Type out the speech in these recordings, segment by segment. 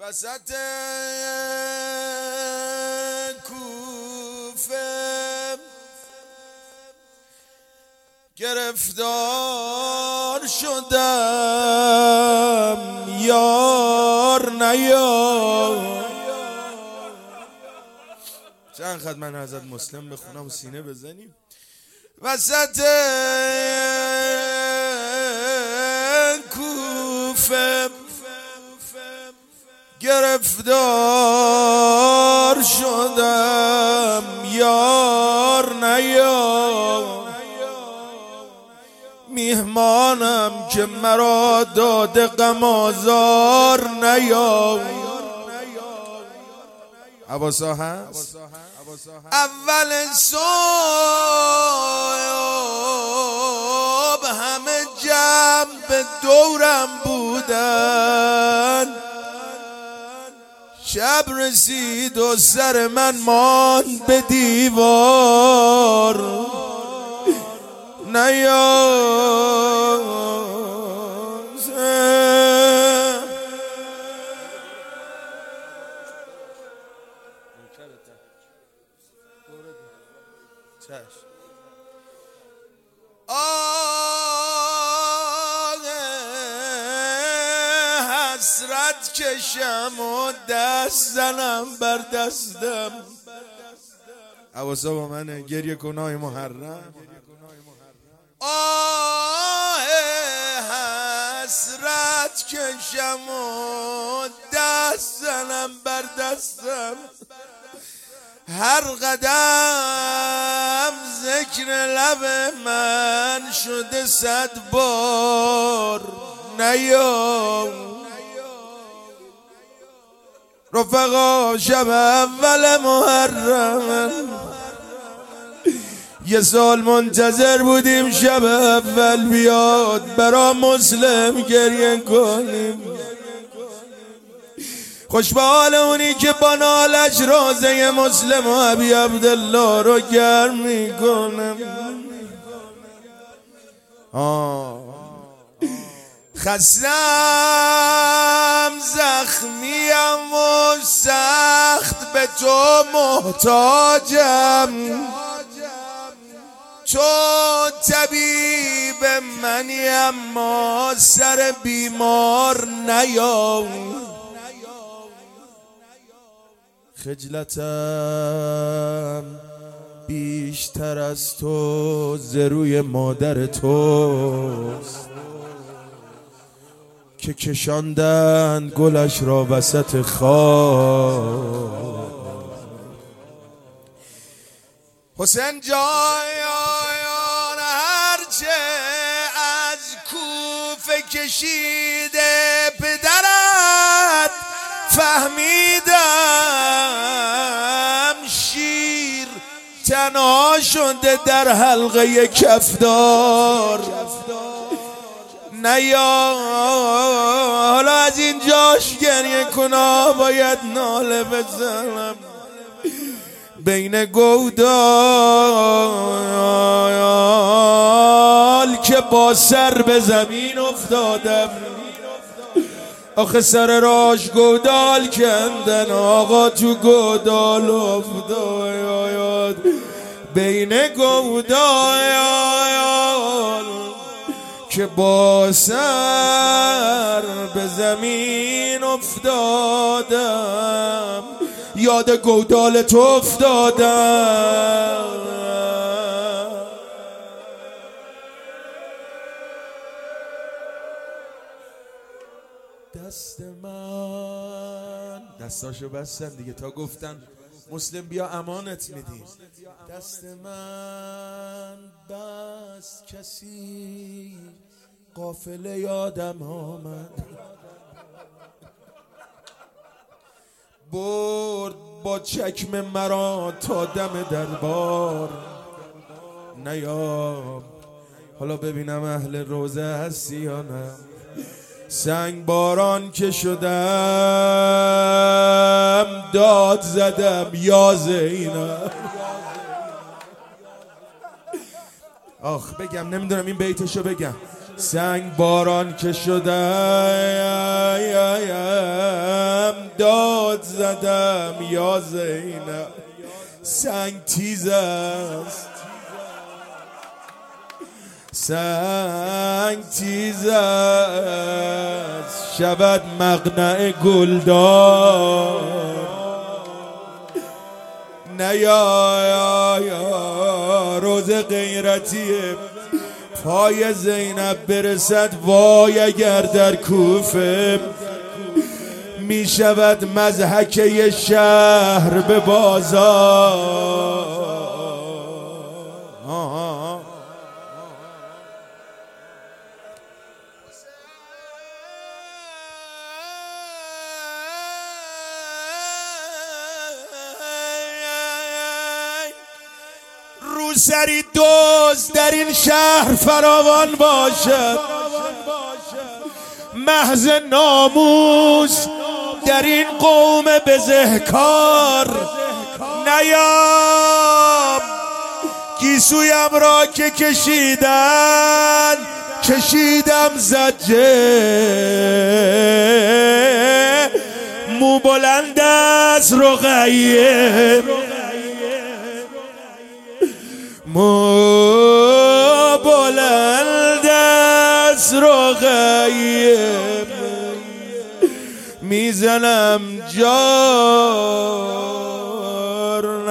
وسط کوفه گرفتار شدم یار نیار. چند خط من حضرت مسلم بخونم و سینه بزنیم. وسط کوفه گرفتار شدم یار نیار. میهمانم که مرا داده غم آزار نیار. عباسا هست اول صبح همه جمع به دورم بودن. شب رسید و سر من ماند به دیوار نیار. حسرت کشم و دست زنم بر دستم. عواسا با منه گریه کنای محرم. حسرت کشم و دست زنم بر دستم. هر قدم ذکر لب من شده 100 بار نیام. رفقا شب اول محرم یه سال منتظر بودیم شب اول بیاد برا مسلم گریه کنیم. خوش به حال اونی که با نالش روزه مسلم و ابی عبدالله رو گرم میکنم. خستم زخمیم و سخت به تو محتاجم. تو طبیب منی اما سر بیمار نیام. خجلتم بیشتر از تو ز روی مادر توست که کشاندن گلش را وسط خاک. حسین جایان هرچه از کوفه کشیده پدرت فهمیدم شیر تنها شده در حلقه کفدار نیا. حالا از این جاش گریه کنا باید ناله بزنم. بین گودال که با سر به زمین افتادم. آخه سر راش گودال کندن آقا تو گودال افتاد. بین گودال که با سر به زمین افتادم یاد گودال تو افتادم. دست من دستاشو بستن دیگه تا گفتن مسلم بیا امانت میدیم. دست من بس کسی قافله یادم آمد. برد با چکم مرا تا دم دربار نیام. حالا ببینم اهل روزه هستی یا نه. سنگ باران که شدم داد زدم یا زینب. آخ بگم نمیدونم این بیتشو بگم. سنگ باران که شدم داد زدم یا زینب سنگ تیز است، سنگ تیز است، شود مقنع گلدار. نه یا روز غیرتیه پای زینب برسد، وای اگر در کوفه می شود مضحکه شهر به بازار. روسری دوست در این شهر فراوان باشد، محض ناموس در این قوم بزهکار. نیام گیسویم را که کشیدم زجه، مو بلند از رقیه، مو بلند از رقیه، میزنم جار.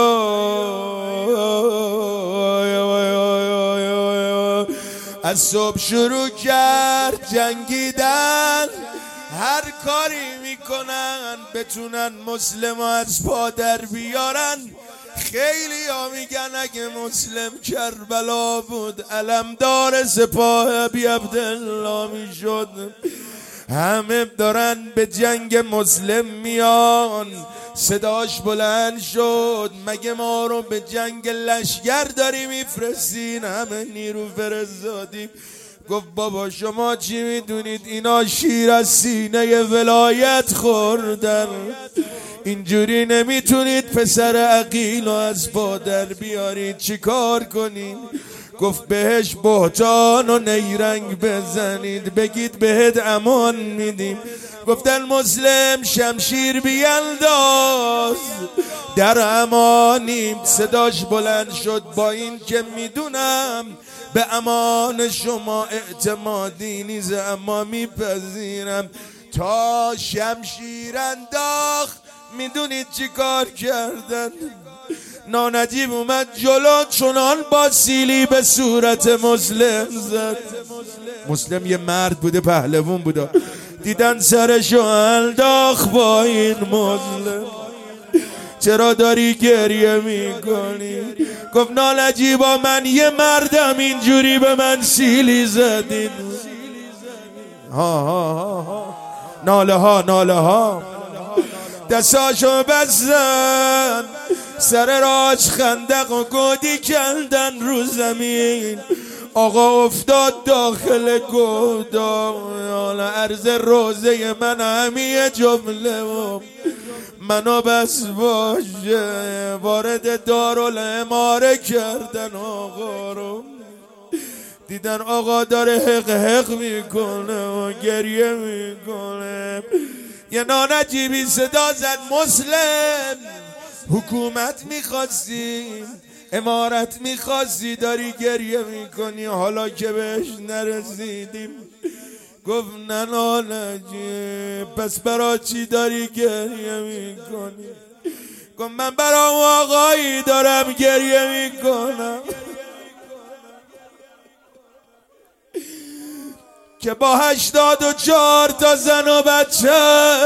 از صبح شروع کرد جنگیدن، هر کاری میکنن بتونن مسلم از پا در بیارن. خیلی ها میگن اگه مسلم کربلا بود علمدار سپاه ابی عبدالله میشد. همه دارن به جنگ مسلم میان، صداش بلند شد مگه ما رو به جنگ لشگر داری میفرستین؟ همه نیرو فرستادیم. گفت بابا شما چی میدونید؟ اینا شیر از سینه ولایت خوردن، اینجوری نمیتونید پسر عقیل از پا در بیارید، چی کار کنید؟ گفت بهش بهتان و نیرنگ بزنید، بگید بهت امان میدیم. گفتن مسلم شمشیر بینداز در امانیم. صداش بلند شد با این که میدونم به امان شما اعتمادی نیز، اما میپذیرم تا شمشیر انداخت. میدونید چی کار کردن؟ نانجیب اومد جلو، چنان با سیلی به صورت مسلم زد. مسلم یه مرد بوده، پهلوان بوده، دیدن سرشو انداخت با این مسلم. چرا داری گریه میکنی؟ گفت نانجیبا من یه مردم، اینجوری به من سیلی زدین. ناله ها دستاشو بستن، سر راج خندق و گودی کندن رو زمین. آقا افتاد داخل گودال، عرض روزه من همیه جمله و منو بس باشه. وارد دارالعماره کردن آقا رو، دیدن آقا داره حق حق میکنه و گریه میکنه. یه نانجیبی صدا زد مسلم حکومت میخواستی، امارت میخواستی، داری گریه میکنی حالا که بهش نرسیدیم. گفت نه نانجیب پس برا چی داری گریه میکنی؟ گفت من برا آقایی دارم گریه میکنم که با 84 تا زن و بچه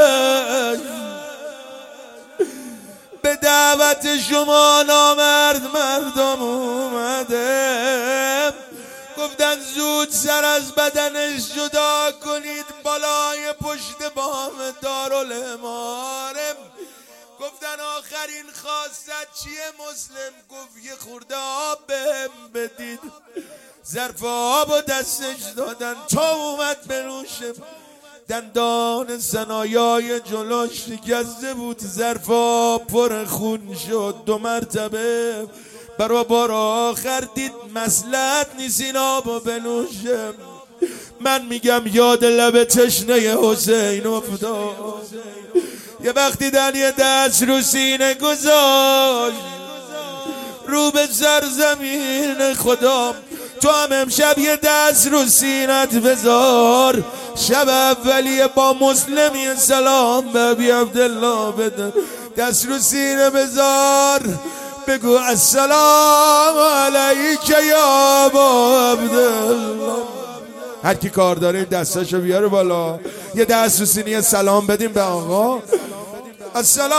به دعوت شما نامرد مردم اومده. گفتن زود سر از بدنش جدا کنید بالای پشت بام دارالعماره. گفتن آخرین خواستت چیه مسلم؟ گفت یه خورده آب بهم بدید. ظرف آب و دستش دادن تا اومد بنوشه. دندان ثنایای جلوش شکسته بود، ظرف آب پر خون شد. 2 مرتبه برا بار آخر دید مصلحت نیست این آبو بنوشم. من میگم یاد لب تشنه حسین افتاد. یه وقتی در یه دست رو سینه گذاشت رو به سرزمین خدا. تو هم امشب یه دست رو سینت بذار، شب اولیه با مسلمی سلام به ابی عبدالله بده. دست رو سینه بذار بگو السلام علیک یا ابا عبدالله. هر کی کار داره این دستاشو بیاره بالا، یه دست رو سینه سلام بدیم به آقا. السلام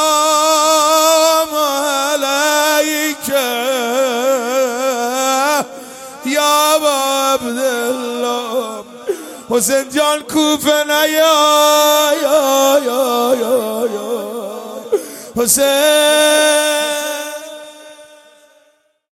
علیک یا ابا عبدالله. حسین جان کوفه نیا یا حسین